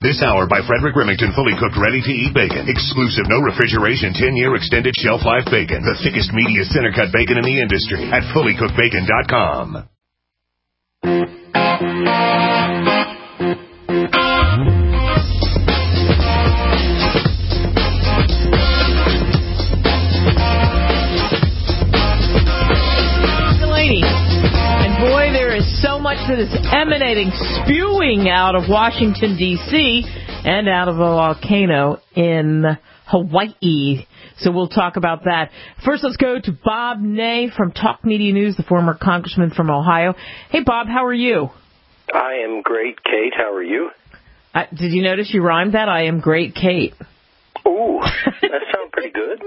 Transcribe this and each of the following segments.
This hour by Frederick Remington, fully cooked, ready-to-eat bacon. Exclusive, no refrigeration, 10-year extended shelf life bacon. The thickest, meatiest center-cut bacon in the industry at fullycookedbacon.com. So much that is emanating, spewing out of Washington, D.C., and out of a volcano in Hawaii. So we'll talk about that. First, let's go to Bob Ney from Talk Media News, the former congressman from Ohio. Hey, Bob, how are you? I am great, Kate. How are you? Did you notice you rhymed that? I am great, Kate. Ooh, that sounds pretty good.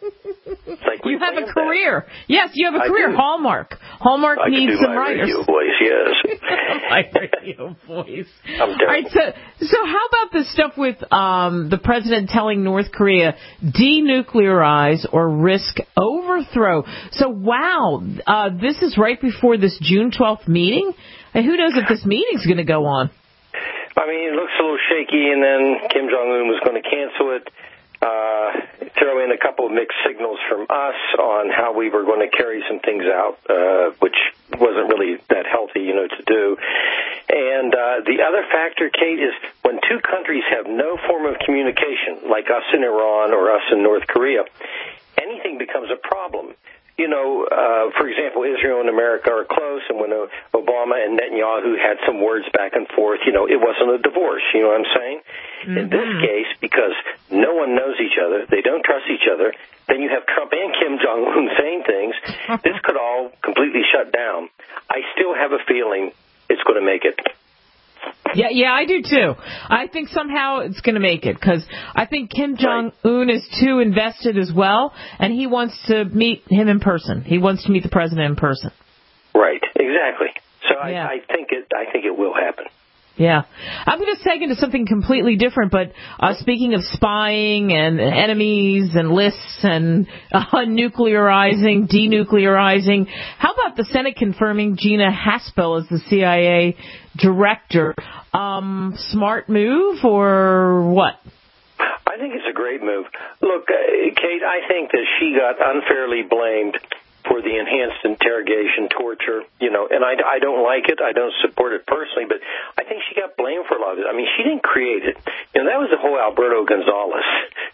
Like you have a career. That. Yes, you have a career. Do. Hallmark needs some writers. Radio voice, yes. My radio voice. I'm All right, so how about this stuff with the president telling North Korea denuclearize or risk overthrow? So, wow, this is right before this June 12th meeting? And who knows if this meeting's going to go on? I mean, it looks a little shaky, and then Kim Jong-un was going to cancel it. Throw in a couple of mixed signals from us on how we were going to carry some things out, which wasn't really that healthy, to do. And the other factor, Kate, is when two countries have no form of communication, like us in Iran or us in North Korea, anything becomes a problem. For example, Israel and America are close, and when Obama and Netanyahu had some words back and forth, it wasn't a divorce, you know what I'm saying? Mm-hmm. In this case, because no one knows each other, they don't trust each other, then you have Trump and Kim Jong-un saying things, this could all completely shut down. I still have a feeling it's going to make it. Yeah, I do too. I think somehow it's going to make it because I think Kim Jong-un is too invested as well, and he wants to meet him in person. He wants to meet the president in person. Right, exactly. So I think it will happen. Yeah. I'm going to seg into something completely different, but speaking of spying and enemies and lists and nuclearizing, denuclearizing, how about the Senate confirming Gina Haspel as the CIA director? Smart move or what? I think it's a great move. Look, Kate, I think that she got unfairly blamed for the enhanced interrogation torture, and I don't like it. I don't support it personally, but I think she got blamed for a lot of it. I mean, she didn't create it. That was the whole Alberto Gonzales,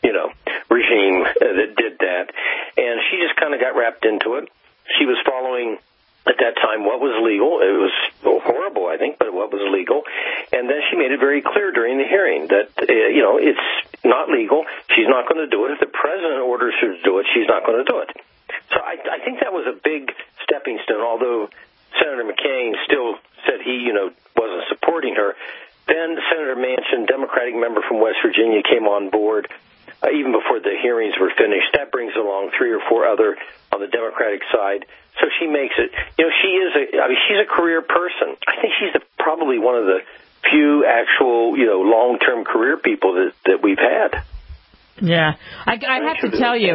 regime that did that. And she just kind of got wrapped into it. She was following, at that time, what was legal. It was horrible, I think, but what was legal. And then she made it very clear during the hearing that, it's not legal. She's not going to do it. If the president orders her to do it, she's not going to do it. So I think that was a big stepping stone, although Senator McCain still said he, wasn't supporting her. Then Senator Manchin, Democratic member from West Virginia, came on board even before the hearings were finished. That brings along 3 or 4 other on the Democratic side. So she makes it, she's a career person. I think she's probably one of the few actual, long-term career people that we've had. Yeah, I have to tell you,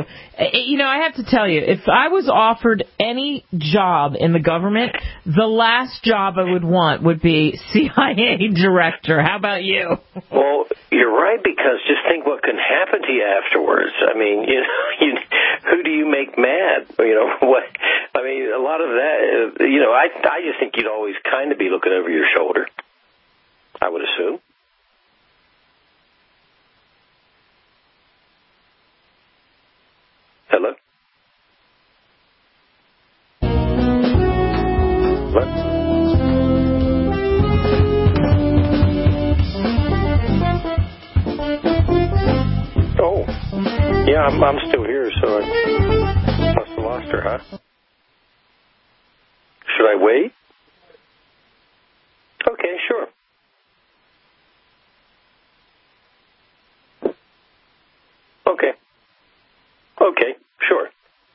if I was offered any job in the government, the last job I would want would be CIA director. How about you? Well, you're right, because just think what can happen to you afterwards. I mean, who do you make mad? What? I mean, a lot of that, I just think you'd always kind of be looking over your shoulder, I would assume. Hello? What? Oh. Yeah, I'm still here, so I must have lost her, huh? Should I wait? Okay, sure. Okay, sure.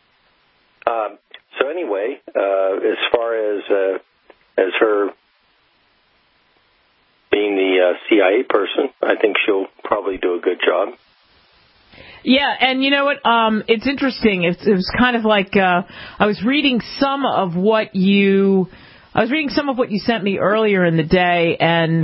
So anyway, as far as her being the CIA person, I think she'll probably do a good job. Yeah, and you know what? It's interesting. It was kind of like I was reading some of what you sent me earlier in the day, and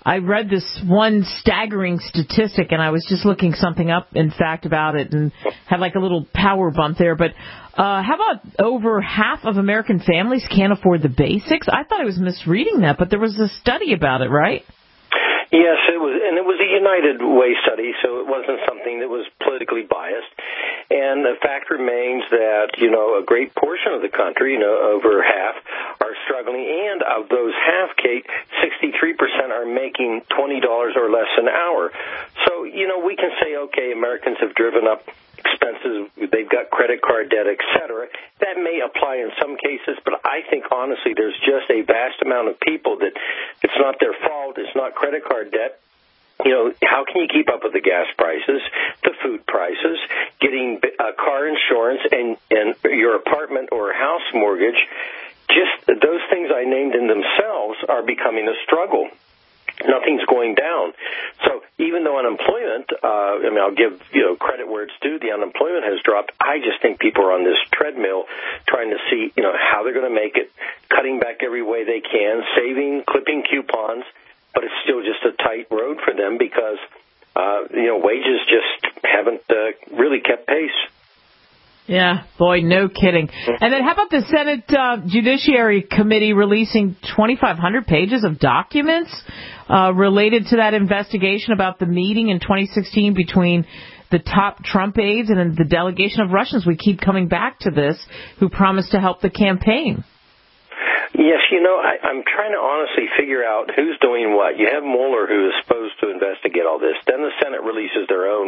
I read this one staggering statistic, and I was just looking something up, in fact, about it, and had like a little power bump there. But how about over half of American families can't afford the basics? I thought I was misreading that, but there was a study about it, right? Yes, it was, and it was a United Way study, so it wasn't something that was politically biased. And the fact remains that, a great portion of the country, over half, are struggling. And of those half, Kate, 63% are making $20 or less an hour. So, we can say, okay, Americans have driven up expenses, they've got credit card debt, et cetera. That may apply in some cases, but I think, honestly, there's just a vast amount of people that it's not their fault, it's not credit card debt. How can you keep up with the gas prices, the food prices, getting car insurance, and your apartment or house mortgage? Just those things I named in themselves are becoming a struggle. Nothing's going down. So even though unemployment, I'll give credit where it's due, the unemployment has dropped. I just think people are on this treadmill trying to see how they're going to make it, cutting back every way they can, saving, clipping coupons, but it's still just a tight road for them because wages just haven't really kept pace. Yeah, boy, no kidding. And then how about the Senate Judiciary Committee releasing 2,500 pages of documents related to that investigation about the meeting in 2016 between the top Trump aides and the delegation of Russians? We keep coming back to this, who promised to help the campaign. Yes, I'm trying to honestly figure out who's doing what. You have Mueller, who is supposed to investigate all this. Then the Senate releases their own,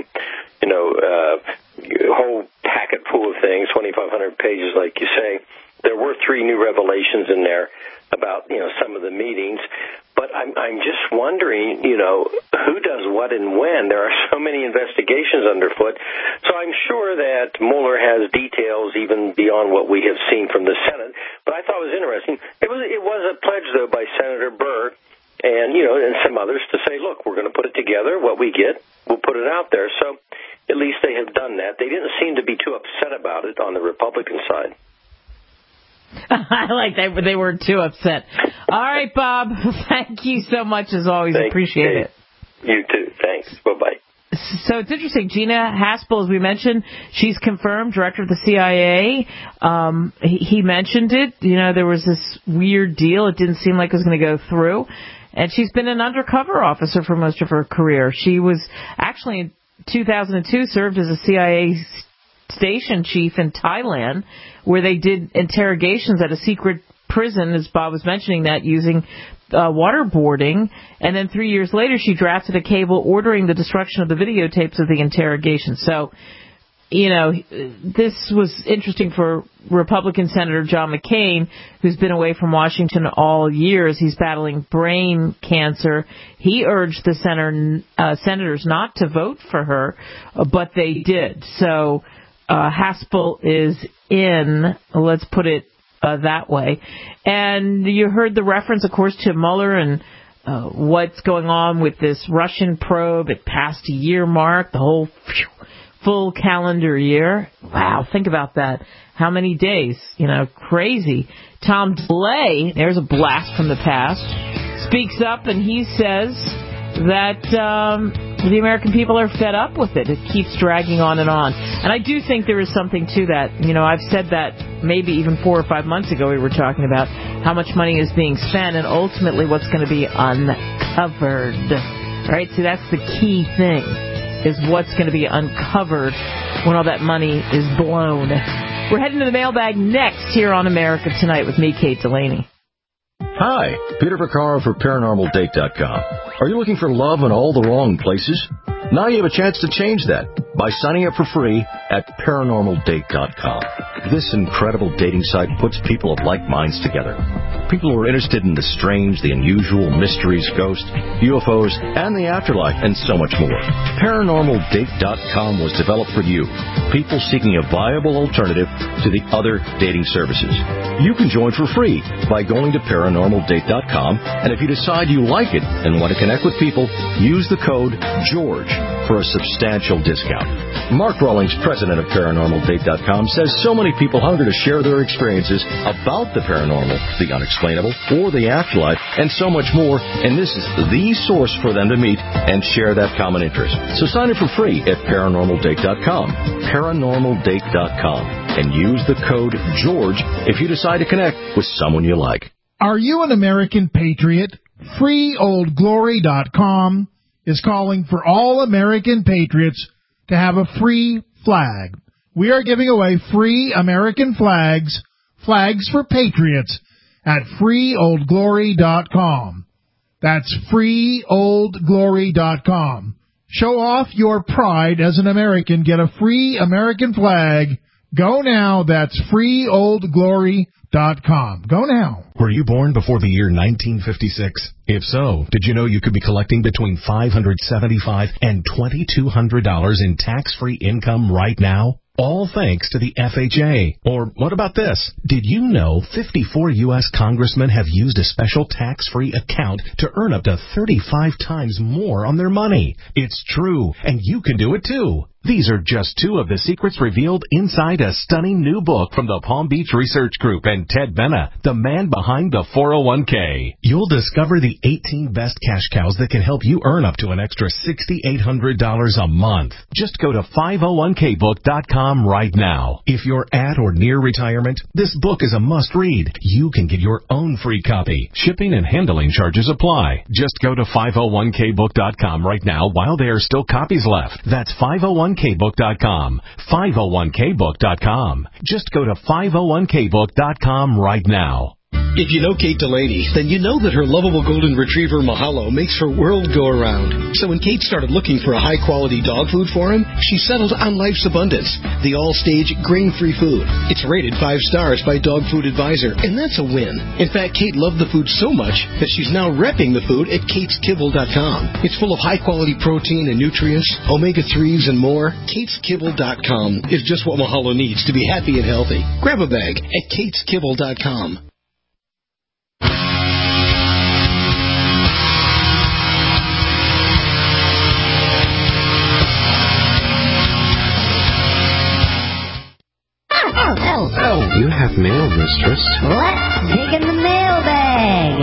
whole packet full of things, 2,500 pages, like you say. There were 3 new revelations in there about, some of the meetings. But I'm just wondering, who does what and when. There are so many investigations underfoot. So I'm sure that Mueller has details even beyond what we have seen from the Senate. But I thought it was interesting. It was a pledge, though, by Senator Burr and, and some others to say, look, we're going to put it together. What we get, we'll put it out there. So at least they have done that. They didn't seem to be too upset about it on the Republican side. I like that. They weren't too upset. All right, Bob. Thank you so much, as always. Appreciate it. You too. Thanks. Bye-bye. So it's interesting. Gina Haspel, as we mentioned, she's confirmed, director of the CIA. He mentioned it. There was this weird deal. It didn't seem like it was going to go through. And she's been an undercover officer for most of her career. She was actually, in 2002, served as a CIA station chief in Thailand, where they did interrogations at a secret prison, as Bob was mentioning that, using waterboarding. And then 3 years later, she drafted a cable ordering the destruction of the videotapes of the interrogation. So, this was interesting for Republican Senator John McCain, who's been away from Washington all years. He's battling brain cancer. He urged the senators not to vote for her, but they did. So Haspel is in, let's put it that way. And you heard the reference, of course, to Mueller and what's going on with this Russian probe. It passed a year mark, the whole full calendar year. Wow, think about that. How many days? Crazy. Tom DeLay, there's a blast from the past, speaks up and he says that the American people are fed up with it. It keeps dragging on. And I do think there is something to that. I've said that maybe even 4 or 5 months ago. We were talking about how much money is being spent and ultimately what's going to be uncovered. Right? See, that's the key thing, is what's going to be uncovered when all that money is blown. We're heading to the mailbag next here on America Tonight with me, Kate Delaney. Hi, Peter Vaccaro for ParanormalDate.com. Are you looking for love in all the wrong places? Now you have a chance to change that by signing up for free at ParanormalDate.com. This incredible dating site puts people of like minds together. People who are interested in the strange, the unusual, mysteries, ghosts, UFOs, and the afterlife, and so much more. ParanormalDate.com was developed for you, people seeking a viable alternative to the other dating services. You can join for free by going to ParanormalDate.com, and if you decide you like it and want to connect with people, use the code GEORGE for a substantial discount. Mark Rawlings, president of ParanormalDate.com, says so many people hunger to share their experiences about the paranormal, the unexplained, unexplainable or the afterlife, and so much more. And this is the source for them to meet and share that common interest. So sign up for free at ParanormalDate.com, ParanormalDate.com, and use the code GEORGE if you decide to connect with someone you like. Are you an American patriot? FreeOldGlory.com is calling for all American patriots to have a free flag. We are giving away free American flags for patriots, at FreeOldGlory.com. That's FreeOldGlory.com. Show off your pride as an American. Get a free American flag. Go now. That's FreeOldGlory.com. Go now. Were you born before the year 1956? If so, did you know you could be collecting between $575 and $2,200 in tax-free income right now? All thanks to the FHA. Or what about this? Did you know 54 U.S. congressmen have used a special tax-free account to earn up to 35 times more on their money? It's true, and you can do it too. These are just two of the secrets revealed inside a stunning new book from the Palm Beach Research Group and Ted Benna, the man behind the 401k. You'll discover the 18 best cash cows that can help you earn up to an extra $6,800 a month. Just go to 501kbook.com right now. If you're at or near retirement, this book is a must-read. You can get your own free copy. Shipping and handling charges apply. Just go to 501kbook.com right now while there are still copies left. That's 501kbook.com. 501kbook.com. Just go to 501kbook.com right now. If you know Kate Delaney, then you know that her lovable golden retriever Mahalo makes her world go around. So when Kate started looking for a high-quality dog food for him, she settled on Life's Abundance, the all-stage grain-free food. It's rated 5 stars by Dog Food Advisor, and that's a win. In fact, Kate loved the food so much that she's now repping the food at KatesKibble.com. It's full of high-quality protein and nutrients, omega-3s, and more. KatesKibble.com is just what Mahalo needs to be happy and healthy. Grab a bag at KatesKibble.com. Oh, you have mail, mistress. Let's dig in the mailbag.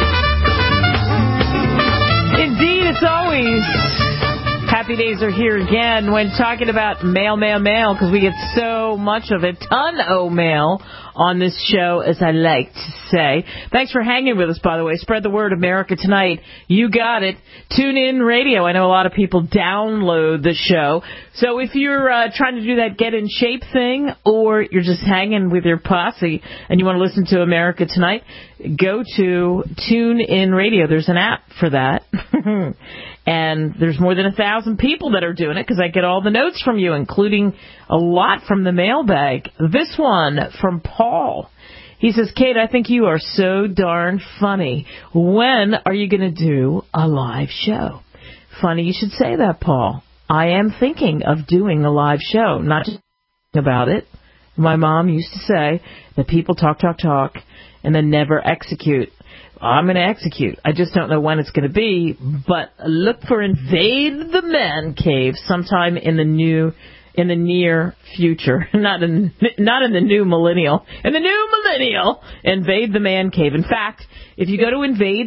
Indeed, it's always happy days are here again when talking about mail, because we get so much of it. Ton of mail on this show, as I like to say. Thanks for hanging with us, by the way. Spread the word, America Tonight. You got it. Tune in radio. I know a lot of people download the show. So if you're trying to do that get in shape thing, or you're just hanging with your posse and you want to listen to America Tonight, go to TuneIn Radio. There's an app for that. And there's more than 1,000 people that are doing it because I get all the notes from you, including a lot from the mailbag. This one from Paul. He says, Kate, I think you are so darn funny. When are you going to do a live show? Funny you should say that, Paul. I am thinking of doing a live show, not just about it. My mom used to say that people talk, and then never execute. I'm going to execute. I just don't know when it's going to be, but look for Invade the Man Cave sometime in the near future. Not in the new millennial. In the new millennial, Invade the Man Cave. In fact, if you go to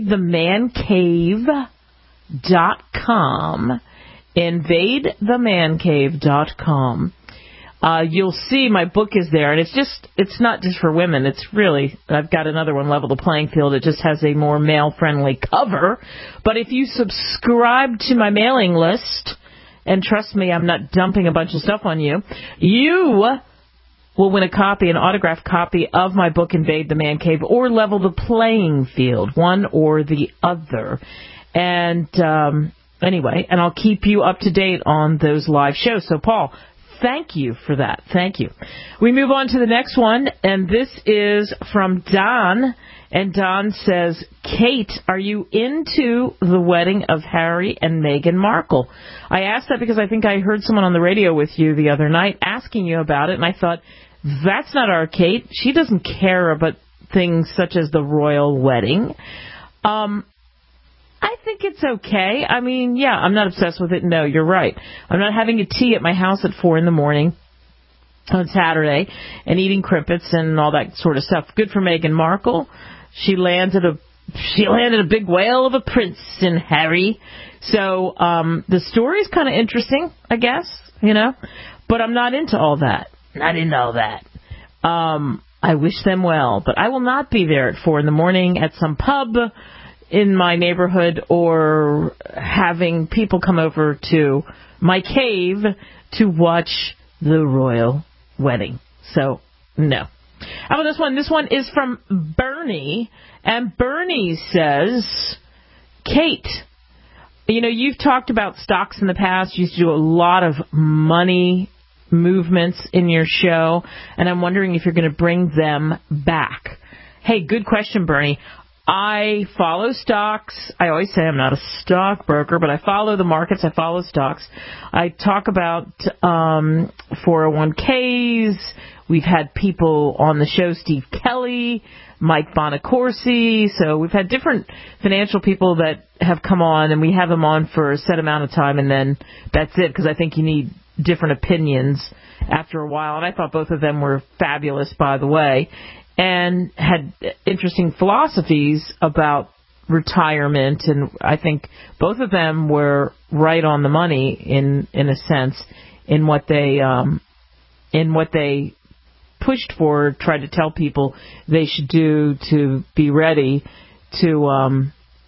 invadethemancave.com, invadethemancave.com, you'll see my book is there, and it's not just for women. It's really, I've got another one, Level the Playing Field. It just has a more male-friendly cover. But if you subscribe to my mailing list, and trust me, I'm not dumping a bunch of stuff on you, you will win an autographed copy of my book, Invade the Man Cave, or Level the Playing Field, one or the other. And anyway, and I'll keep you up to date on those live shows. So, Paul, thank you for that. Thank you. We move on to the next one, and this is from Don. And Don says, Kate, are you into the wedding of Harry and Meghan Markle? I asked that because I think I heard someone on the radio with you the other night asking you about it, and I thought, that's not our Kate. She doesn't care about things such as the royal wedding. I think it's okay. I mean, yeah, I'm not obsessed with it. No, you're right. I'm not having a tea at my house at 4 a.m. on Saturday and eating crimpets and all that sort of stuff. Good for Meghan Markle. she landed a big whale of a prince in Harry. So the story's kind of interesting, I guess, but I'm not into all that. I wish them well, but I will not be there at 4 a.m. at some pub in my neighborhood or having people come over to my cave to watch the royal wedding. So, no. How about this one? This one is from Bernie, and Bernie says, Kate, you've talked about stocks in the past. You used to do a lot of money movements in your show, and I'm wondering if you're going to bring them back. Hey, good question, Bernie. I follow stocks. I always say I'm not a stockbroker, but I follow the markets. I follow stocks. I talk about 401ks. We've had people on the show, Steve Kelly, Mike Bonacorsi. So we've had different financial people that have come on, and we have them on for a set amount of time, and then that's it, because I think you need different opinions after a while. And I thought both of them were fabulous, by the way, and had interesting philosophies about retirement. And I think both of them were right on the money in a sense in what they pushed for, tried to tell people they should do to be ready to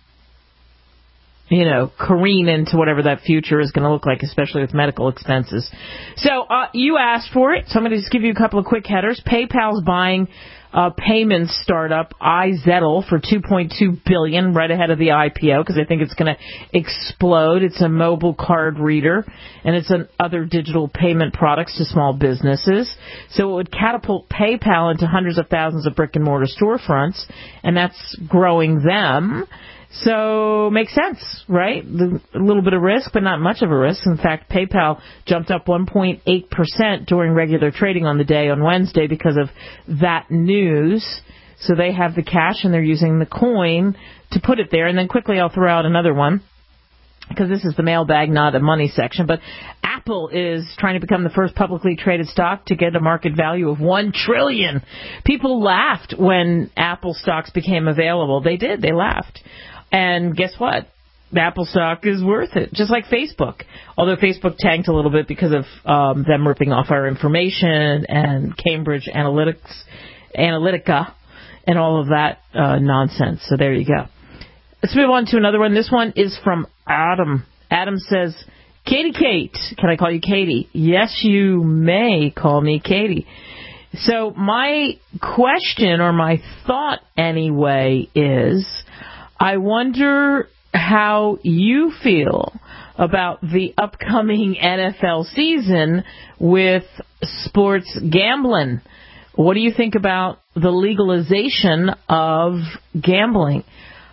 careen into whatever that future is going to look like, especially with medical expenses. So you asked for it, so I'm going to just give you a couple of quick headers. PayPal's buying payments startup iZettle for $2.2 billion right ahead of the IPO, because I think it's going to explode. It's a mobile card reader, and it's other digital payment products to small businesses. So it would catapult PayPal into hundreds of thousands of brick-and-mortar storefronts, and that's growing them. So makes sense, right? A little bit of risk, but not much of a risk. In fact, PayPal jumped up 1.8% during regular trading on the day on Wednesday because of that news. So they have the cash, and they're using the coin to put it there. And then quickly I'll throw out another one, because this is the mailbag, not a money section. But Apple is trying to become the first publicly traded stock to get a market value of $1 trillion. People laughed when Apple stocks became available. They did. They laughed. And guess what? The Apple stock is worth it, just like Facebook. Although Facebook tanked a little bit because of them ripping off our information and Cambridge Analytica, and all of that nonsense. So there you go. Let's move on to another one. This one is from Adam. Adam says, Katie Kate. Can I call you Katie? Yes, you may call me Katie. So my question, or my thought anyway, is I wonder how you feel about the upcoming NFL season with sports gambling. What do you think about the legalization of gambling?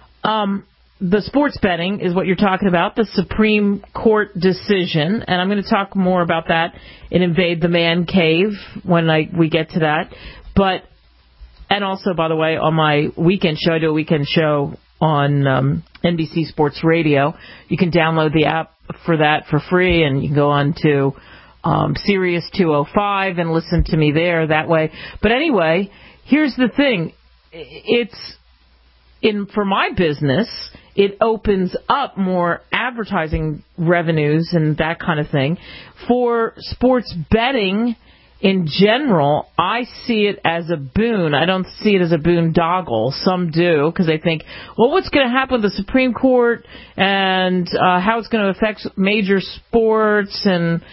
The sports betting is what you're talking about, the Supreme Court decision, and I'm going to talk more about that in Invade the Man Cave when we get to that. And also, by the way, on my weekend show, I do a weekend show on NBC Sports Radio. You can download the app for that for free, and you can go on to Sirius 205 and listen to me there that way. But anyway, here's the thing. For my business, it opens up more advertising revenues and that kind of thing. For sports betting in general, I see it as a boon. I don't see it as a boondoggle. Some do, because they think, well, what's going to happen with the Supreme Court and how it's going to affect major sports, and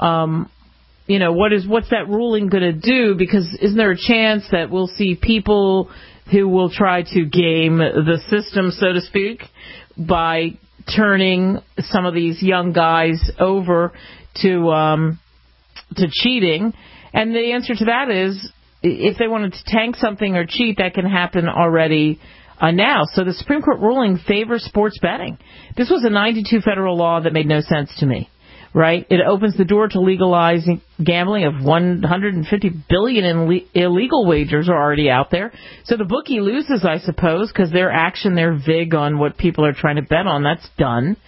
what's that ruling going to do? Because isn't there a chance that we'll see people who will try to game the system, so to speak, by turning some of these young guys over to cheating? And the answer to that is, if they wanted to tank something or cheat, that can happen already now. So the Supreme Court ruling favors sports betting. This was a 92 federal law that made no sense to me, right? It opens the door to legalizing gambling of $150 billion in illegal wagers are already out there. So the bookie loses, I suppose, because their action, their vig on what people are trying to bet on, that's done.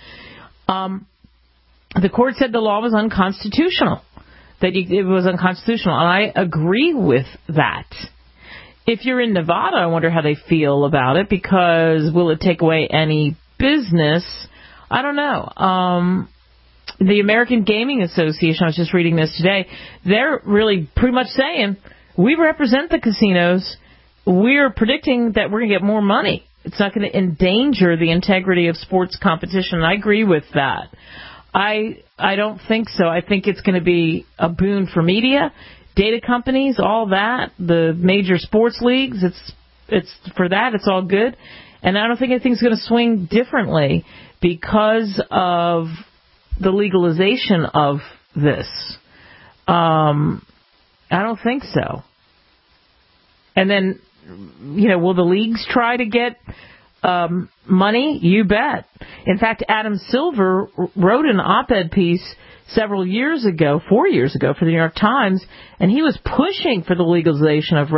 The court said the law was unconstitutional. That it was unconstitutional, and I agree with that. If you're in Nevada, I wonder how they feel about it, because will it take away any business? I don't know. The American Gaming Association, I was just reading this today, they're really pretty much saying, we represent the casinos. We're predicting that we're going to get more money. It's not going to endanger the integrity of sports competition. And I agree with that. I don't think so. I think it's going to be a boon for media, data companies, all that, the major sports leagues. It's for that, it's all good. And I don't think anything's going to swing differently because of the legalization of this. I don't think so. And then, will the leagues try to get money? You bet. In fact, Adam Silver wrote an op-ed piece several years ago, 4 years ago, for the New York Times, and he was pushing for the legalization of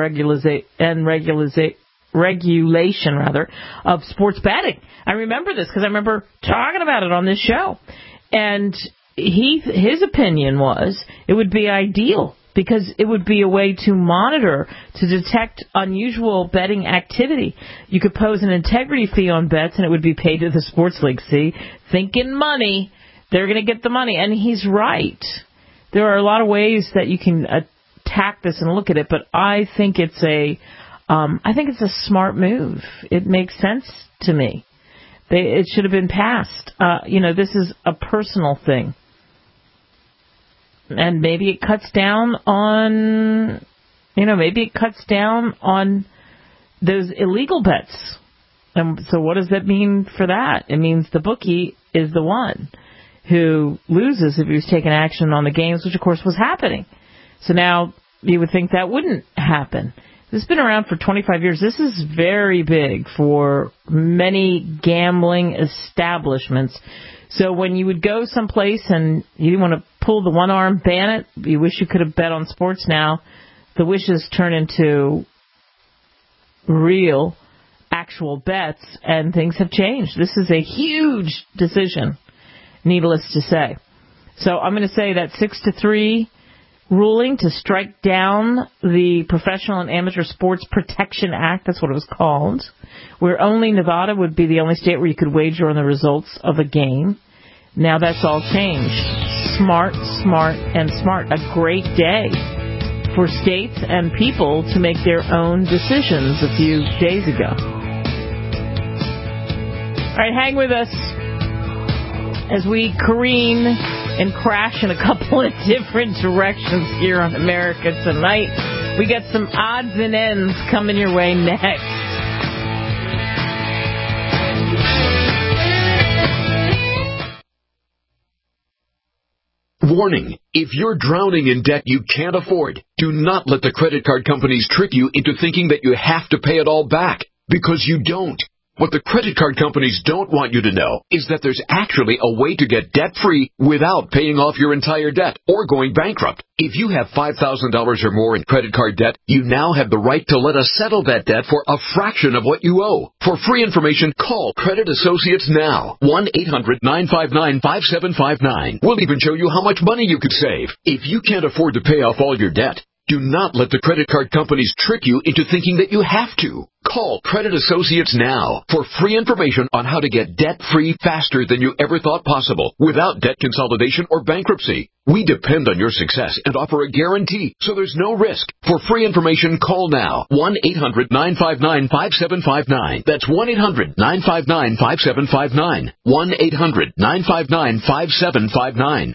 regulation of sports betting. I remember this because I remember talking about it on this show. And his opinion was it would be ideal because it would be a way to monitor, to detect unusual betting activity. You could pose an integrity fee on bets and it would be paid to the sports league. See, thinking money, they're going to get the money. And he's right. There are a lot of ways that you can attack this and look at it, but I think it's a smart move. It makes sense to me. It should have been passed. This is a personal thing. And maybe it cuts down on, those illegal bets. And so what does that mean for that? It means the bookie is the one who loses if he was taking action on the games, which of course was happening. So now you would think that wouldn't happen. This has been around for 25 years. This is very big for many gambling establishments. So when you would go someplace and you didn't want to pull the one-arm bandit, you wish you could have bet on sports now, the wishes turn into real, actual bets, and things have changed. This is a huge decision, needless to say. So I'm going to say that 6-3 ruling to strike down the Professional and Amateur Sports Protection Act, that's what it was called, where only Nevada would be the only state where you could wager on the results of a game. Now that's all changed. Smart, and smart. A great day for states and people to make their own decisions a few days ago. All right, hang with us as we careen and crash in a couple of different directions here on America Tonight. We got some odds and ends coming your way next. Warning, if you're drowning in debt you can't afford, do not let the credit card companies trick you into thinking that you have to pay it all back, because you don't. What the credit card companies don't want you to know is that there's actually a way to get debt-free without paying off your entire debt or going bankrupt. If you have $5,000 or more in credit card debt, you now have the right to let us settle that debt for a fraction of what you owe. For free information, call Credit Associates now. 1-800-959-5759. We'll even show you how much money you could save. If you can't afford to pay off all your debt, do not let the credit card companies trick you into thinking that you have to. Call Credit Associates now for free information on how to get debt-free faster than you ever thought possible without debt consolidation or bankruptcy. We depend on your success and offer a guarantee, so there's no risk. For free information, call now. 1-800-959-5759. That's 1-800-959-5759. 1-800-959-5759.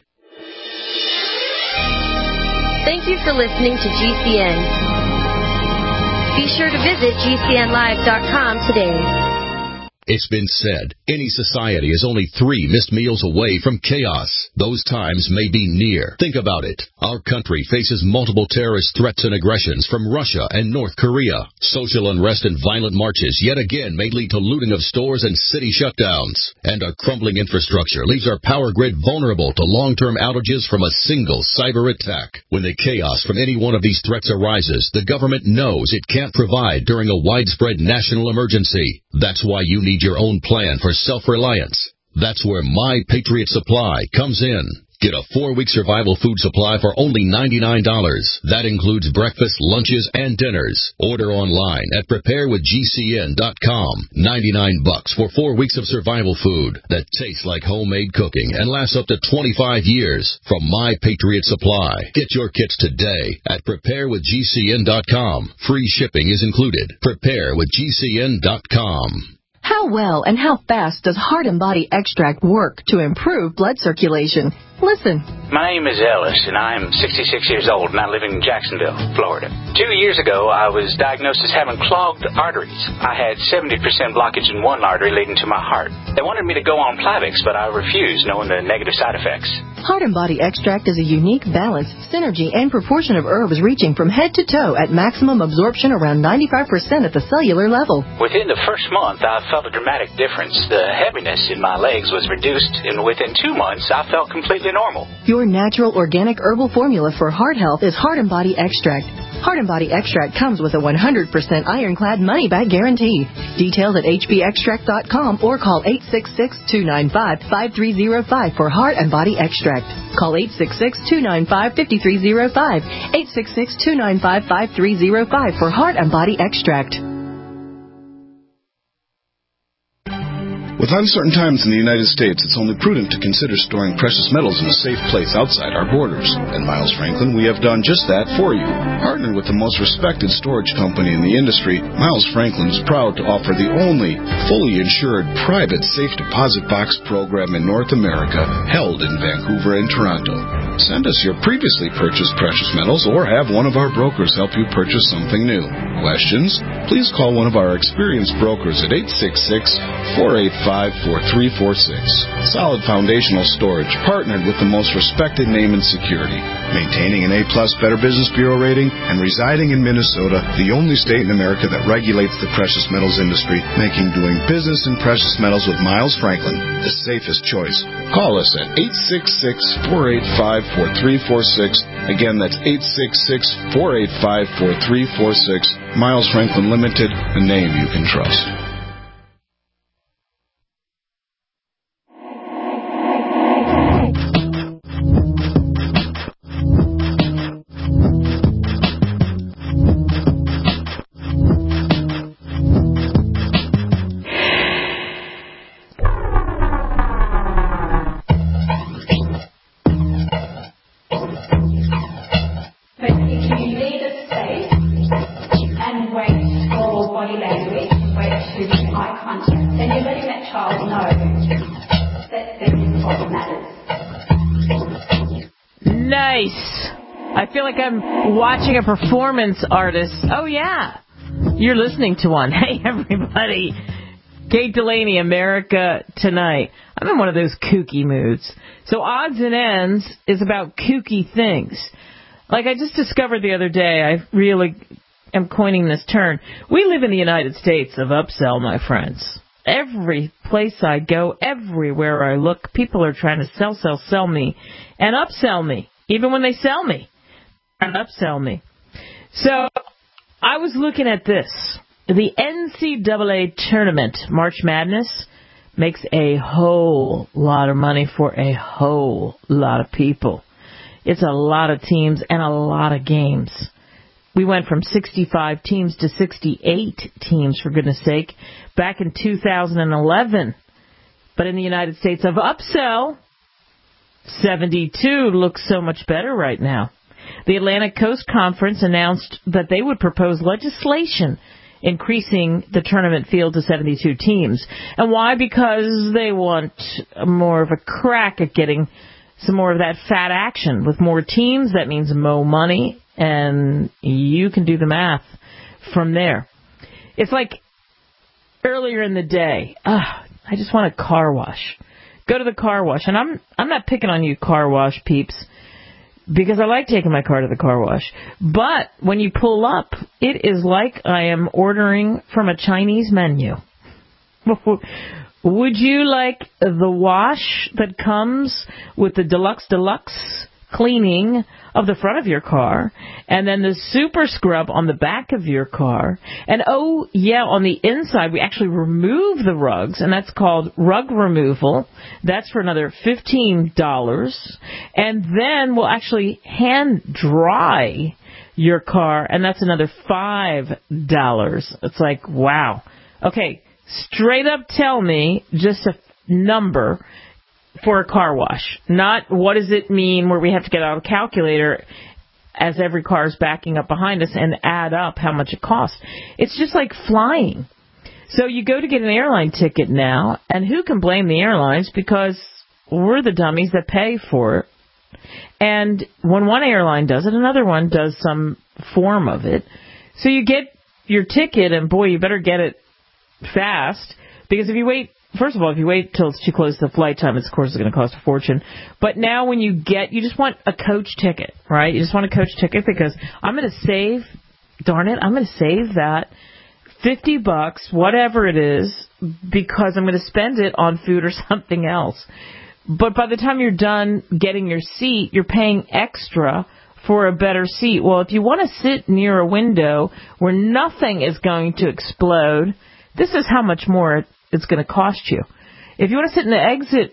Thank you for listening to GCN. Be sure to visit GCNlive.com today. It's been said, any society is only 3 missed meals away from chaos. Those times may be near. Think about it. Our country faces multiple terrorist threats and aggressions from Russia and North Korea. Social unrest and violent marches yet again may lead to looting of stores and city shutdowns. And our crumbling infrastructure leaves our power grid vulnerable to long-term outages from a single cyber attack. When the chaos from any one of these threats arises, the government knows it can't provide during a widespread national emergency. That's why you need your own plan for self-reliance. That's where My Patriot Supply comes in. Get a 4-week survival food supply for only $99. That includes breakfast, lunches, and dinners. Order online at preparewithgcn.com. $99 for 4 weeks of survival food that tastes like homemade cooking and lasts up to 25 years from My Patriot Supply. Get your kits today at preparewithgcn.com. Free shipping is included. Preparewithgcn.com. How well and how fast does Heart and Body Extract work to improve blood circulation? Listen. My name is Ellis, and I'm 66 years old, and I live in Jacksonville, Florida. 2 years ago, I was diagnosed as having clogged arteries. I had 70% blockage in one artery leading to my heart. They wanted me to go on Plavix, but I refused, knowing the negative side effects. Heart and Body Extract is a unique balance, synergy, and proportion of herbs reaching from head to toe at maximum absorption around 95% at the cellular level. Within the first month, I felt a dramatic difference. The heaviness in my legs was reduced, and within 2 months, I felt completely normal. Your natural organic herbal formula for heart health is Heart and Body Extract. Heart and Body Extract comes with a 100% ironclad money-back guarantee. Details at hbextract.com or call 866-295-5305 for Heart and Body Extract. Call 866-295-5305. 866-295-5305 for Heart and Body Extract. With uncertain times in the United States, it's only prudent to consider storing precious metals in a safe place outside our borders. At Miles Franklin, we have done just that for you. Partnered with the most respected storage company in the industry, Miles Franklin is proud to offer the only fully insured private safe deposit box program in North America, held in Vancouver and Toronto. Send us your previously purchased precious metals or have one of our brokers help you purchase something new. Questions? Please call one of our experienced brokers at 866-485-4346. Solid foundational storage, partnered with the most respected name in security, maintaining an A-plus Better Business Bureau rating, and residing in Minnesota, the only state in America that regulates the precious metals industry, making doing business in precious metals with Miles Franklin the safest choice. Call us at 866-485-4346. Again, that's 866-485-4346. Miles Franklin Limited, a name you can trust. Watching a performance artist. Oh, yeah. You're listening to one. Hey, everybody. Kate Delaney, America Tonight. I'm in one of those kooky moods. So Odds and Ends is about kooky things. Like I just discovered the other day, I really am coining this term. We live in the United States of upsell, my friends. Every place I go, everywhere I look, people are trying to sell me and upsell me, even when they sell me. And upsell me. So I was looking at this. The NCAA tournament, March Madness, makes a whole lot of money for a whole lot of people. It's a lot of teams and a lot of games. We went from 65 teams to 68 teams, for goodness sake, back in 2011. But in the United States of upsell, 72 looks so much better right now. The Atlantic Coast Conference announced that they would propose legislation increasing the tournament field to 72 teams. And why? Because they want more of a crack at getting some more of that fat action. With more teams, that means more money, and you can do the math from there. It's like earlier in the day, I just want a car wash. Go to the car wash. And I'm not picking on you car wash peeps, because I like taking my car to the car wash. But when you pull up, it is like I am ordering from a Chinese menu. Would you like the wash that comes with the deluxe cleaning of the front of your car, and then the super scrub on the back of your car. And oh, yeah, on the inside, we actually remove the rugs, and that's called rug removal. That's for another $15. And then we'll actually hand dry your car, and that's another $5. It's like, wow. Okay, straight up tell me just a number for a car wash. Not what does it mean where we have to get out a calculator as every car is backing up behind us and add up how much it costs. It's just like flying. So you go to get an airline ticket now, and who can blame the airlines? Because we're the dummies that pay for it. And when one airline does it, another one does some form of it. So you get your ticket, and boy, you better get it fast. Because if you wait, first of all, if you wait till it's too close to the flight time, it's, of course, going to cost a fortune. But now when you just want a coach ticket, right? You just want a coach ticket because I'm going to save, darn it, I'm going to save that $50, whatever it is, because I'm going to spend it on food or something else. But by the time you're done getting your seat, you're paying extra for a better seat. Well, if you want to sit near a window where nothing is going to explode, this is how much more it's going to cost you. If you want to sit in the exit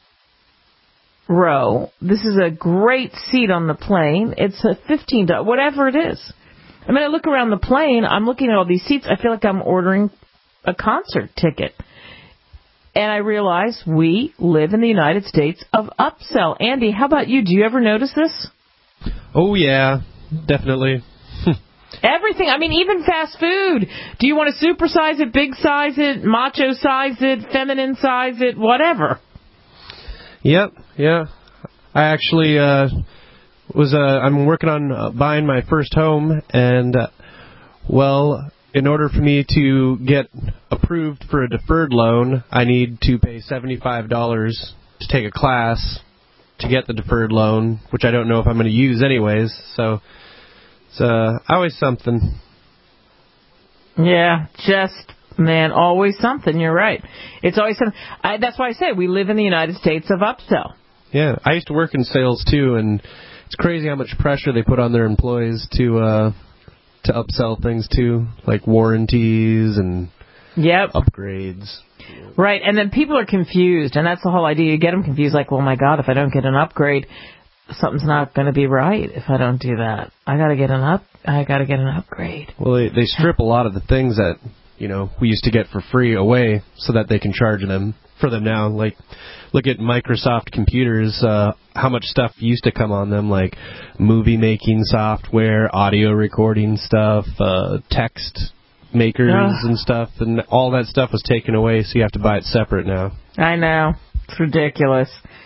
row, this is a great seat on the plane. It's a $15, whatever it is. I mean, I look around the plane, I'm looking at all these seats, I feel like I'm ordering a concert ticket. And I realize we live in the United States of upsell. Andy, how about you? Do you ever notice this? Oh, yeah, definitely. Everything. I mean, even fast food. Do you want to supersize it, big size it, macho size it, feminine size it, whatever? Yep, yeah. I actually I'm working on buying my first home, and, in order for me to get approved for a deferred loan, I need to pay $75 to take a class to get the deferred loan, which I don't know if I'm going to use anyways, so it's always something. Yeah, always something. You're right. It's always something. That's why I say we live in the United States of upsell. Yeah, I used to work in sales too, and it's crazy how much pressure they put on their employees to upsell things too, like warranties and upgrades. Right, and then people are confused, and that's the whole idea. You get them confused, like, well, my God, if I don't get an upgrade, something's not going to be right if I don't do that. I got to get an upgrade. Well, they strip a lot of the things that, we used to get for free away so that they can charge them for them now. Like, look at Microsoft computers, how much stuff used to come on them, like movie making software, audio recording stuff, text makers and stuff, and all that stuff was taken away, so you have to buy it separate now. I know. It's ridiculous.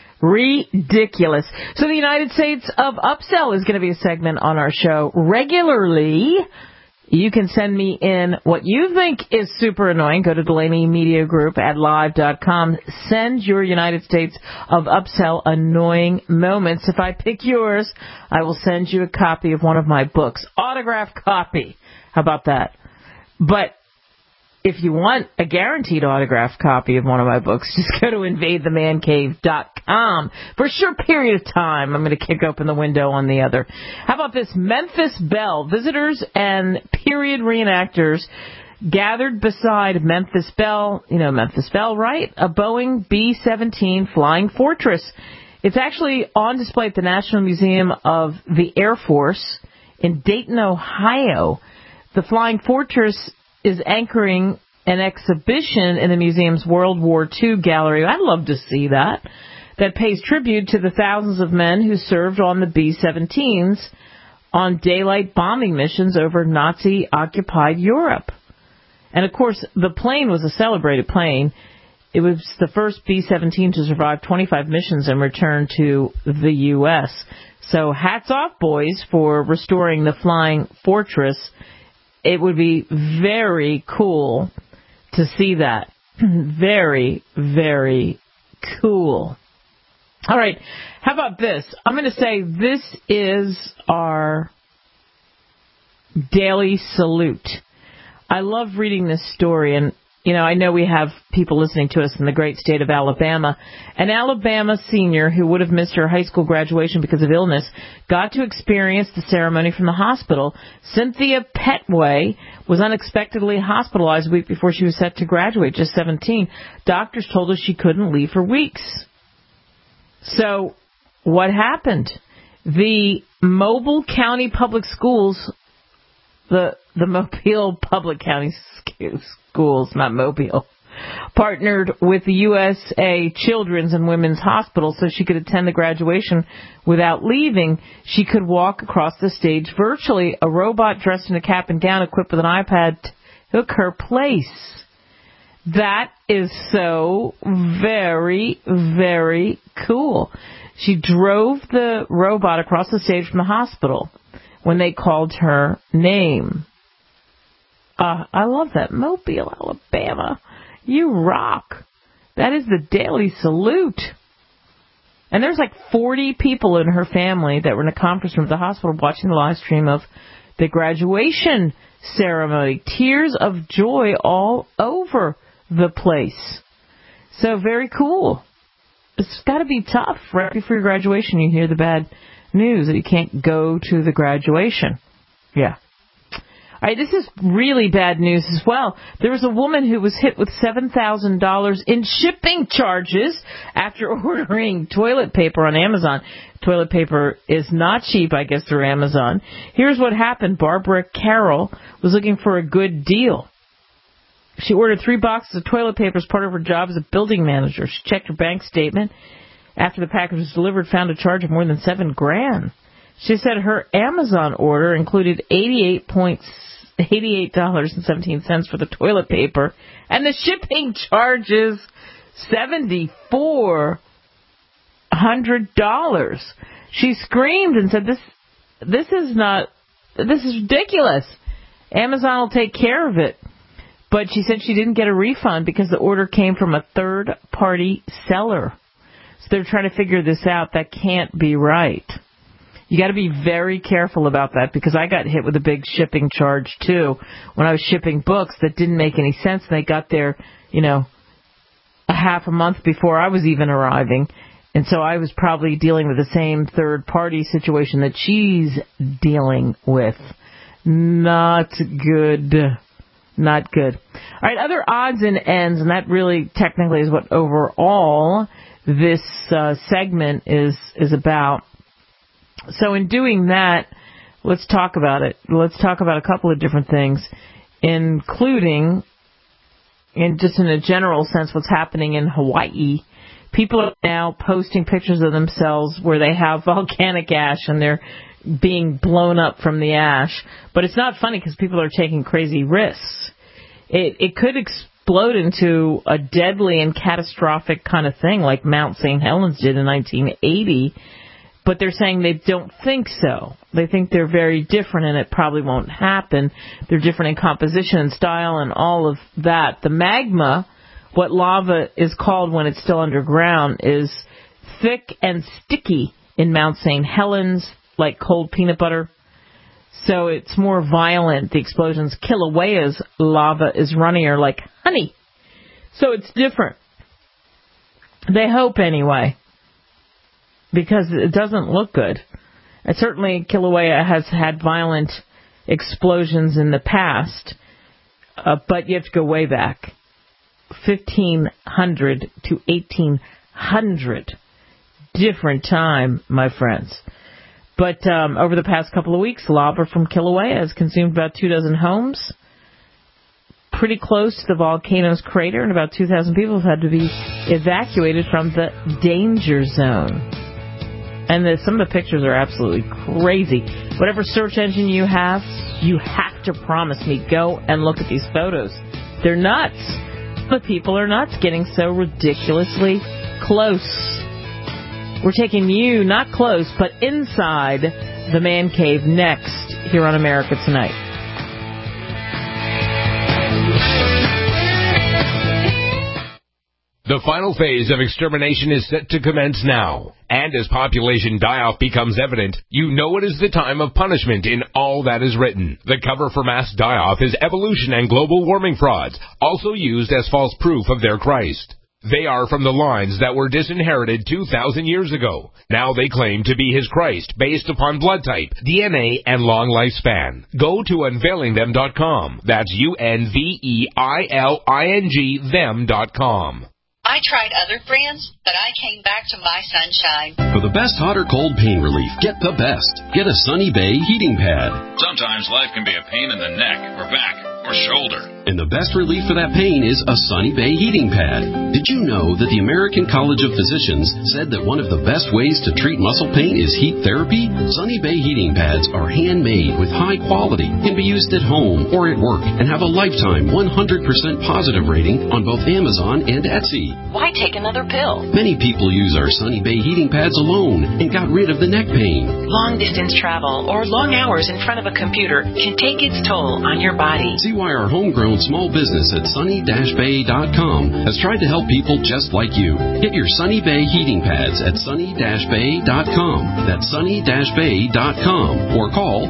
Ridiculous. So the United States of Upsell is going to be a segment on our show regularly. You can send me in what you think is super annoying. Go to Delaney Media Group at live.com. Send your United States of Upsell annoying moments. If I pick yours, I will send you a copy of one of my books. Autographed copy. How about that? But if you want a guaranteed autographed copy of one of my books, just go to invadethemancave.com. For a short period of time, I'm going to kick open the window on the other. How about this? Memphis Belle. Visitors and period reenactors gathered beside Memphis Belle. You know Memphis Belle, right? A Boeing B-17 Flying Fortress. It's actually on display at the National Museum of the Air Force in Dayton, Ohio. The Flying Fortress is anchoring an exhibition in the museum's World War II gallery. I'd love to see that. That pays tribute to the thousands of men who served on the B-17s on daylight bombing missions over Nazi-occupied Europe. And, of course, the plane was a celebrated plane. It was the first B-17 to survive 25 missions and return to the U.S. So hats off, boys, for restoring the Flying Fortress. It would be very cool to see that. Very, very cool. All right. How about this? I'm going to say this is our daily salute. I love reading this story, and I know we have people listening to us in the great state of Alabama. An Alabama senior who would have missed her high school graduation because of illness got to experience the ceremony from the hospital. Cynthia Petway was unexpectedly hospitalized a week before she was set to graduate, just 17. Doctors told her she couldn't leave for weeks. So what happened? The Mobile County Public Schools, the Mobile Public County Schools, not Mobile, partnered with the USA Children's and Women's Hospital so she could attend the graduation without leaving. She could walk across the stage virtually. A robot dressed in a cap and gown equipped with an iPad took her place. That is so very, very cool. She drove the robot across the stage from the hospital when they called her name. I love that. Mobile, Alabama. You rock. That is the Daily Salute. And there's like 40 people in her family that were in a conference room at the hospital watching the live stream of the graduation ceremony. Tears of joy all over the place. So very cool. It's got to be tough. Right before your graduation, you hear the bad news that you can't go to the graduation. Yeah. All right, this is really bad news as well. There was a woman who was hit with $7,000 in shipping charges after ordering toilet paper on Amazon. Toilet paper is not cheap, I guess, through Amazon. Here's what happened. Barbara Carroll was looking for a good deal. She ordered 3 boxes of toilet paper as part of her job as a building manager. She checked her bank statement after the package was delivered, found a charge of more than $7,000. She said her Amazon order included $88.17 for the toilet paper, and the shipping charges $7,400. She screamed and said, "This is ridiculous. Amazon will take care of it." But she said she didn't get a refund because the order came from a third-party seller. So they're trying to figure this out. That can't be right. You got to be very careful about that, because I got hit with a big shipping charge too when I was shipping books that didn't make any sense. They got there, a half a month before I was even arriving. And so I was probably dealing with the same third-party situation that she's dealing with. Not good. Not good. All right, other odds and ends, and that really technically is what overall this segment is about. So in doing that, let's talk about it. Let's talk about a couple of different things, including, in a general sense, what's happening in Hawaii. People are now posting pictures of themselves where they have volcanic ash and they're being blown up from the ash. But it's not funny because people are taking crazy risks. It could explode into a deadly and catastrophic kind of thing like Mount St. Helens did in 1980. But they're saying they don't think so. They think they're very different and it probably won't happen. They're different in composition and style and all of that. The magma, what lava is called when it's still underground, is thick and sticky in Mount St. Helens, like cold peanut butter. So it's more violent, the explosions. Kilauea's lava is runnier like honey. So it's different. They hope anyway, because it doesn't look good. And certainly Kilauea has had violent explosions in the past, but you have to go way back. 1500 to 1800. Different time, my friends. But over the past couple of weeks, lava from Kilauea has consumed about 24 homes, pretty close to the volcano's crater, and about 2,000 people have had to be evacuated from the danger zone. And some of the pictures are absolutely crazy. Whatever search engine you have to promise me, go and look at these photos. They're nuts. But people are nuts, getting so ridiculously close. We're taking you, not close, but inside the man cave next here on America Tonight. The final phase of extermination is set to commence now. And as population die-off becomes evident, you know it is the time of punishment in all that is written. The cover for mass die-off is evolution and global warming frauds, also used as false proof of their Christ. They are from the lines that were disinherited 2,000 years ago. Now they claim to be his Christ based upon blood type, DNA, and long lifespan. Go to unveilingthem.com. That's UNVEILING them.com. I tried other brands, but I came back to my Sunshine. For the best hot or cold pain relief, get the best. Get a Sunny Bay heating pad. Sometimes life can be a pain in the neck or back or shoulder. And the best relief for that pain is a Sunny Bay heating pad. Did you know that the American College of Physicians said that one of the best ways to treat muscle pain is heat therapy? Sunny Bay heating pads are handmade with high quality, can be used at home or at work, and have a lifetime 100% positive rating on both Amazon and Etsy. Why take another pill? Many people use our Sunny Bay heating pads alone and got rid of the neck pain. Long distance travel or long hours in front of a computer can take its toll on your body. See why our homegrown small business at sunny-bay.com has tried to help people just like you. Get your Sunny Bay heating pads at sunny-bay.com. That's sunny-bay.com or call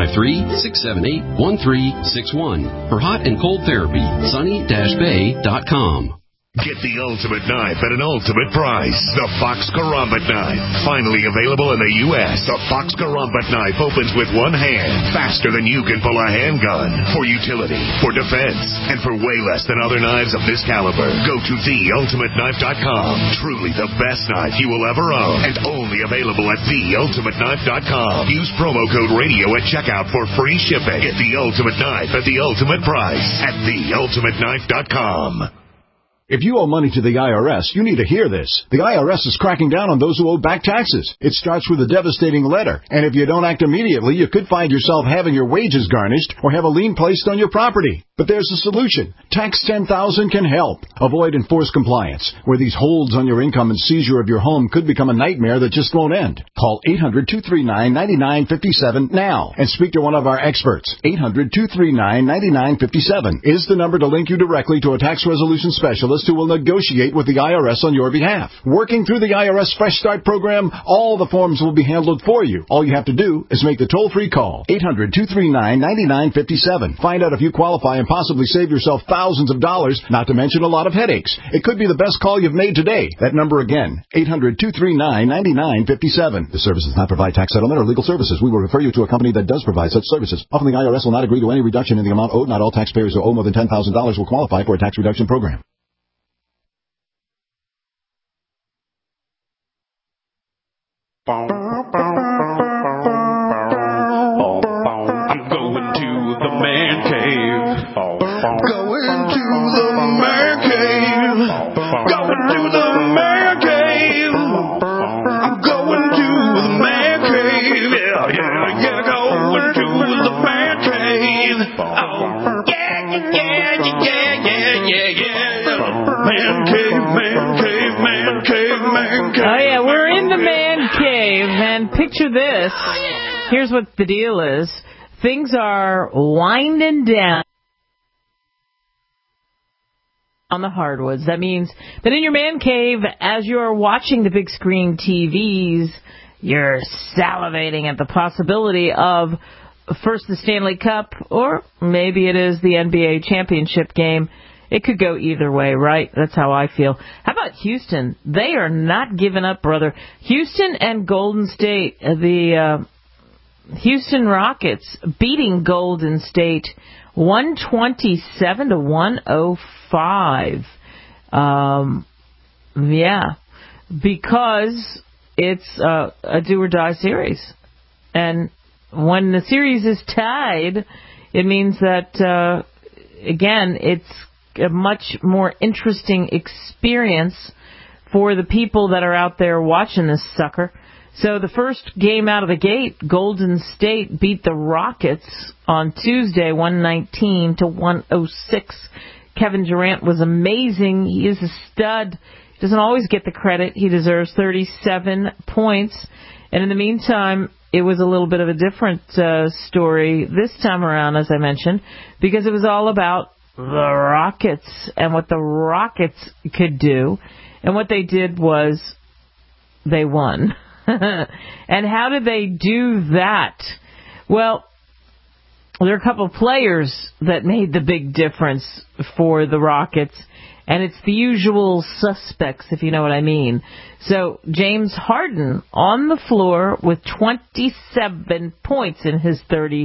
253-678-1361 for hot and cold therapy. sunny-bay.com. Get the ultimate knife at an ultimate price. The Fox Karambit knife. Finally available in the U.S. The Fox Karambit knife opens with one hand, faster than you can pull a handgun. For utility, for defense, and for way less than other knives of this caliber. Go to theultimateknife.com. Truly the best knife you will ever own. And only available at theultimateknife.com. Use promo code radio at checkout for free shipping. Get the ultimate knife at the ultimate price at theultimateknife.com. If you owe money to the IRS, you need to hear this. The IRS is cracking down on those who owe back taxes. It starts with a devastating letter, and if you don't act immediately, you could find yourself having your wages garnished or have a lien placed on your property. But there's a solution. Tax 10,000 can help. Avoid enforced compliance, where these holds on your income and seizure of your home could become a nightmare that just won't end. Call 800-239-9957 now and speak to one of our experts. 800-239-9957 is the number to link you directly to a tax resolution specialist who will negotiate with the IRS on your behalf. Working through the IRS Fresh Start program, all the forms will be handled for you. All you have to do is make the toll-free call. 800-239-9957. Find out if you qualify and possibly save yourself thousands of dollars, not to mention a lot of headaches. It could be the best call you've made today. That number again, 800-239-9957. This service does not provide tax settlement or legal services. We will refer you to a company that does provide such services. Often the IRS will not agree to any reduction in the amount owed. Not all taxpayers who owe more than $10,000 will qualify for a tax reduction program. I'm going to the man cave. Going to the man cave. Going to the man cave. I'm going to the man cave. Yeah, yeah, yeah. Going to the man cave. Oh, yeah, yeah, yeah, yeah, yeah, yeah. Man cave, man cave, man cave, man cave. Oh, yeah, we're in the man cave, and picture this. Here's what the deal is. Things are winding down on the hardwoods. That means that in your man cave, as you're watching the big screen TVs, you're salivating at the possibility of first the Stanley Cup, or maybe it is the NBA championship game. It could go either way, right? That's how I feel. How about Houston? They are not giving up, brother. Houston and Golden State, the Houston Rockets beating Golden State 127-105. Yeah, because it's a do-or-die series. And when the series is tied, it means that, again, it's a much more interesting experience for the people that are out there watching this sucker. So the first game out of the gate, Golden State beat the Rockets on Tuesday, 119-106. Kevin Durant was amazing. He is a stud. He doesn't always get the credit. He deserves 37 points. And in the meantime, it was a little bit of a different story this time around, as I mentioned, because it was all about the Rockets and what the Rockets could do. And what they did was they won. And how did they do that? Well, there are a couple of players that made the big difference for the Rockets, and it's the usual suspects, if you know what I mean. So James Harden on the floor with 27 points in his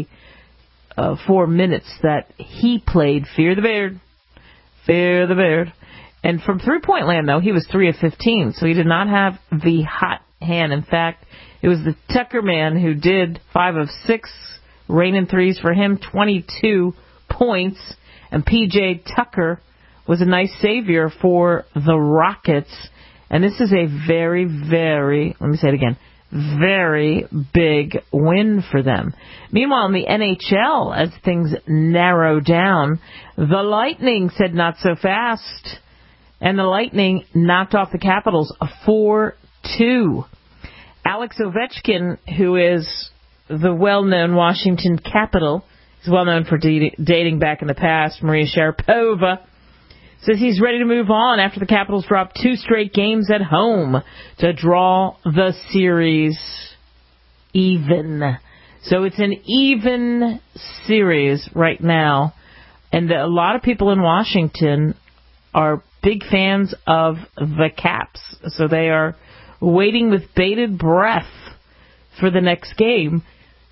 34 minutes that he played. Fear the Beard. Fear the Beard. And from three-point land, though, he was 3 of 15, so he did not have the hot hand. In fact, it was the Tucker man who did 5 of 6 raining threes for him, 22 points. And P.J. Tucker was a nice savior for the Rockets. And this is a very, very, let me say it again, very big win for them. Meanwhile, in the NHL, as things narrow down, the Lightning said not so fast. And the Lightning knocked off the Capitals 4-2. Alex Ovechkin, who is the well-known Washington Capital, is well-known for dating back in the past, Maria Sharapova, says he's ready to move on after the Capitals dropped 2 straight games at home to draw the series even. So it's an even series right now. And a lot of people in Washington are big fans of the Caps. So they are waiting with bated breath for the next game.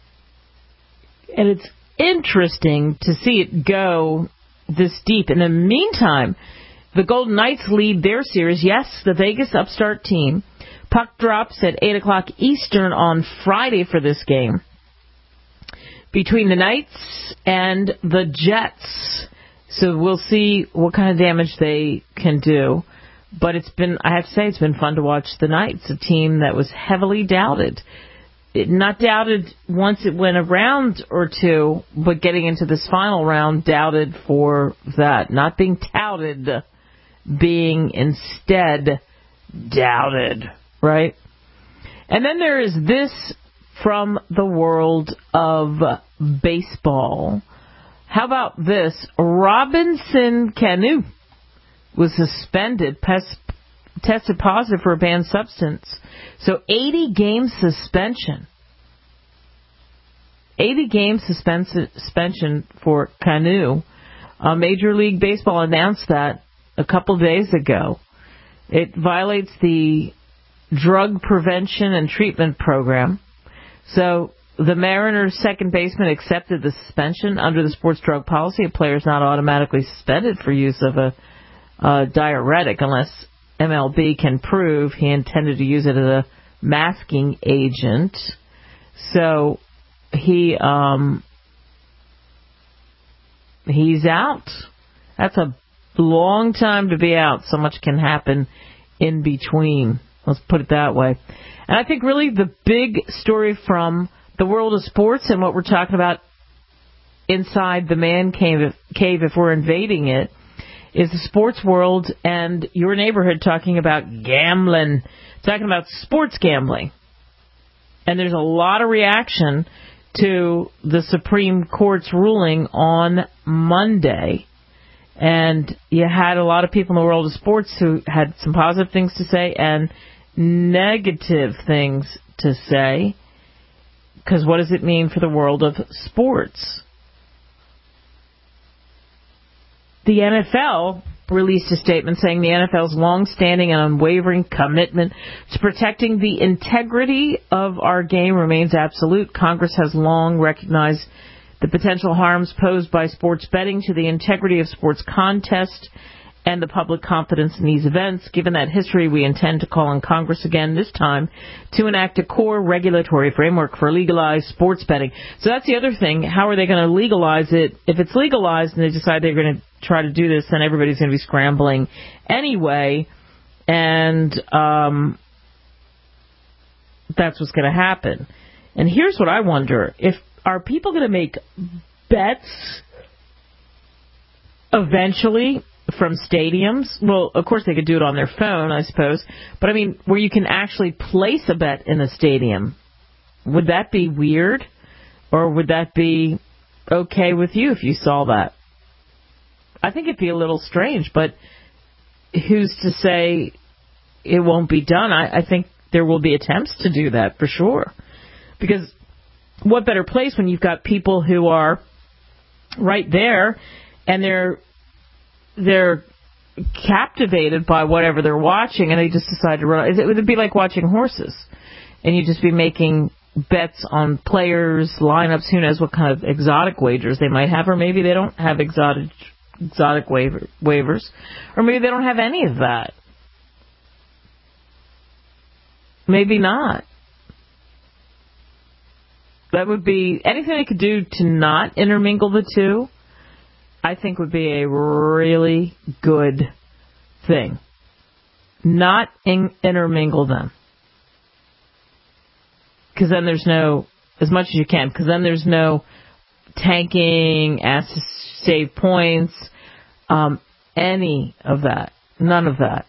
And it's interesting to see it go this deep. In the meantime, the Golden Knights lead their series. Yes, the Vegas upstart team. Puck drops at 8 o'clock Eastern on Friday for this game between the Knights and the Jets. So we'll see what kind of damage they can do. But I have to say, it's been fun to watch the Knights, a team that was heavily doubted. Not doubted once it went a round or two, but getting into this final round, doubted for that. Not being touted, being instead doubted, right? And then there is this from the world of baseball. How about this? Robinson Cano was suspended, tested positive for a banned substance. So 80-game suspension. 80-game suspension for Cano. Major League Baseball announced that a couple days ago. It violates the Drug Prevention and Treatment Program. So the Mariners' second baseman accepted the suspension. Under the sports drug policy, a player is not automatically suspended for use of a diuretic unless MLB can prove he intended to use it as a masking agent. So he's out. That's a long time to be out. So much can happen in between. Let's put it that way. And I think really the big story from the world of sports and what we're talking about inside the man cave if we're invading it is the sports world and your neighborhood talking about gambling, talking about sports gambling. And there's a lot of reaction to the Supreme Court's ruling on Monday. And you had a lot of people in the world of sports who had some positive things to say and negative things to say. Because what does it mean for the world of sports? The NFL released a statement saying the NFL's long-standing and unwavering commitment to protecting the integrity of our game remains absolute. Congress has long recognized the potential harms posed by sports betting to the integrity of sports contests and the public confidence in these events. Given that history, we intend to call on Congress again this time to enact a core regulatory framework for legalized sports betting. So that's the other thing. How are they going to legalize it? If it's legalized and they decide they're going to try to do this, then everybody's going to be scrambling anyway. And that's what's going to happen. And here's what I wonder. Are people going to make bets eventually from stadiums? Well, of course they could do it on their phone, I suppose. But, I mean, where you can actually place a bet in a stadium. Would that be weird? Or would that be okay with you if you saw that? I think it'd be a little strange, but who's to say it won't be done? I think there will be attempts to do that for sure. Because what better place when you've got people who are right there and they're captivated by whatever they're watching and they just decide to run. It would be like watching horses and you'd just be making bets on players, lineups, who knows what kind of exotic wagers they might have, or maybe they don't have exotic waivers, or maybe they don't have any of that. Maybe not. That would be anything they could do to not intermingle the two, I think would be a really good thing. Not intermingle them. Because then there's no, as much as you can, because then there's no tanking, ask to save points, any of that. None of that.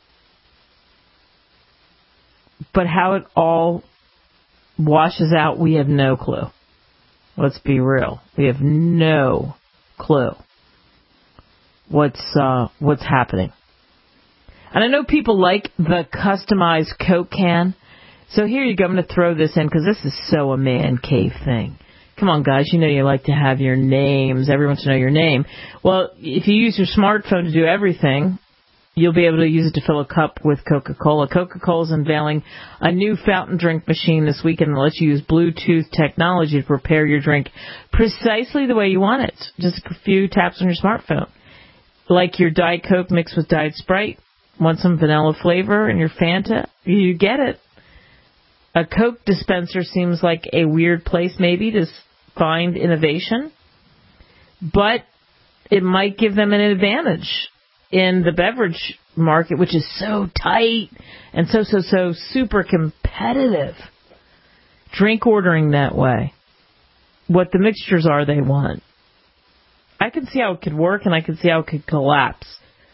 But how it all washes out, we have no clue. Let's be real. We have no clue what's happening. And I know people like the customized Coke can. So here you go. I'm going to throw this in because this is so a man cave thing. Come on, guys. You know you like to have your names. Everyone to know your name. Well, if you use your smartphone to do everything, you'll be able to use it to fill a cup with Coca-Cola. Coca-Cola is unveiling a new fountain drink machine this weekend that lets you use Bluetooth technology to prepare your drink precisely the way you want it. Just a few taps on your smartphone. Like your Diet Coke mixed with Diet Sprite. Want some vanilla flavor in your Fanta? You get it. A Coke dispenser seems like a weird place maybe to find innovation, but it might give them an advantage in the beverage market, which is so tight and so super competitive. Drink ordering that way. What the mixtures are they want. I can see how it could work and I can see how it could collapse.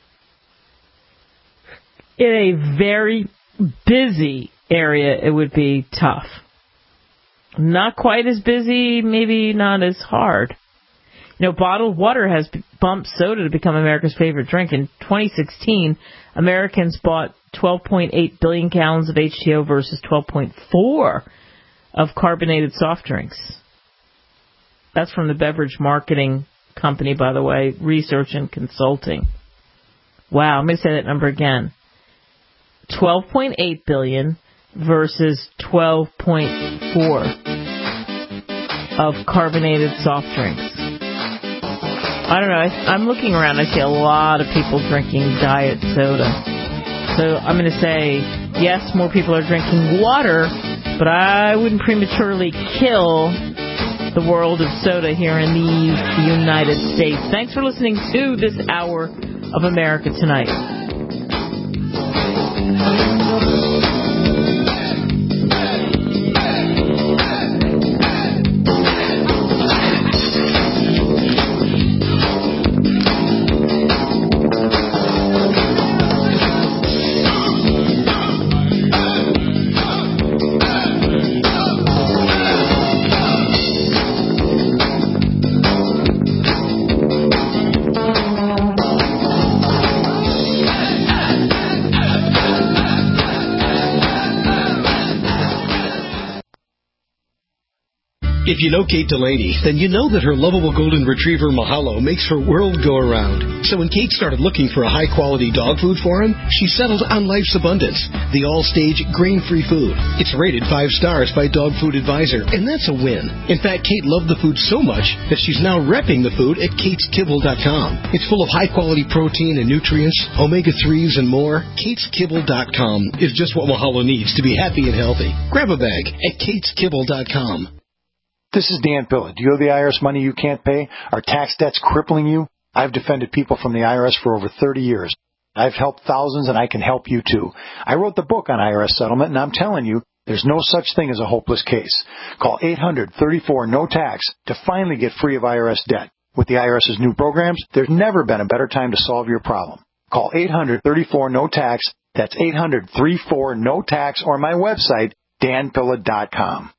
In a very busy area, it would be tough. Not quite as busy, maybe not as hard. You know, bottled water has bumped soda to become America's favorite drink. In 2016, Americans bought 12.8 billion gallons of H2O versus 12.4 of carbonated soft drinks. That's from the beverage marketing company, by the way, Research and Consulting. Wow, I'm going to say that number again. 12.8 billion versus 12.4 of carbonated soft drinks. I don't know. I'm looking around. I see a lot of people drinking diet soda. So I'm going to say, yes, more people are drinking water, but I wouldn't prematurely kill the world of soda here in the United States. Thanks for listening to this hour of America Tonight. If you know Kate Delaney, then you know that her lovable golden retriever Mahalo makes her world go around. So when Kate started looking for a high-quality dog food for him, she settled on Life's Abundance, the all-stage grain-free food. It's rated 5 stars by Dog Food Advisor, and that's a win. In fact, Kate loved the food so much that she's now repping the food at KatesKibble.com. It's full of high-quality protein and nutrients, omega-3s, and more. KatesKibble.com is just what Mahalo needs to be happy and healthy. Grab a bag at KatesKibble.com. This is Dan Pilla. Do you owe the IRS money you can't pay? Are tax debts crippling you? I've defended people from the IRS for over 30 years. I've helped thousands, and I can help you too. I wrote the book on IRS settlement, and I'm telling you, there's no such thing as a hopeless case. Call 800-34-NO-TAX to finally get free of IRS debt. With the IRS's new programs, there's never been a better time to solve your problem. Call 800-34-NO-TAX. That's 800-34-NO-TAX, or my website, danpilla.com.